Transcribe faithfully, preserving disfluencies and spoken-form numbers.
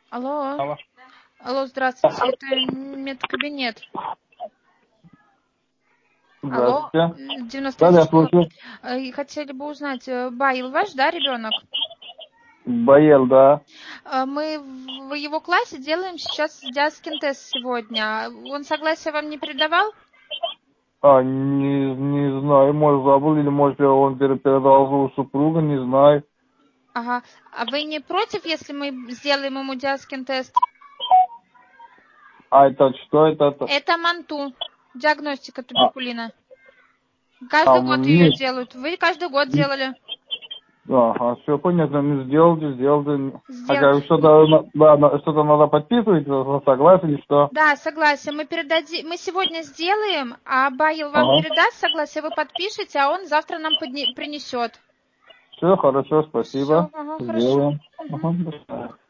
Алло. Алло. Алло, здравствуйте. Это медкабинет. Алло, Здравствуйте. девяносто Да, один да, школа. слушаю. Э, и Хотели бы узнать, э, Баил ваш, да, ребенок? Боел, да. Э, Мы в его классе делаем сейчас Диаскин тест сегодня. Он согласие вам не передавал? А, не, не знаю, может забыл, или может он пере- передал свою супругу, не знаю. Ага. А вы не против, если мы сделаем ему Диаскин тест? А это что это? это? Это манту, диагностика А, туберкулина. а, Каждый год ее нет. делают. Вы каждый год делали. Ага, все понятно, мы сделали, сделали. Сдел... Хотя что-то, на- да, на- что-то надо подписывать, за согласие или что? Да, согласен. Мы передадим, мы сегодня сделаем, а Баил вам Ага. передаст согласие, вы подпишете, а он завтра нам подне- принесет. Все хорошо, Все, спасибо. ага, хорошо. Сделаем. Мгм. Ага, до свидания.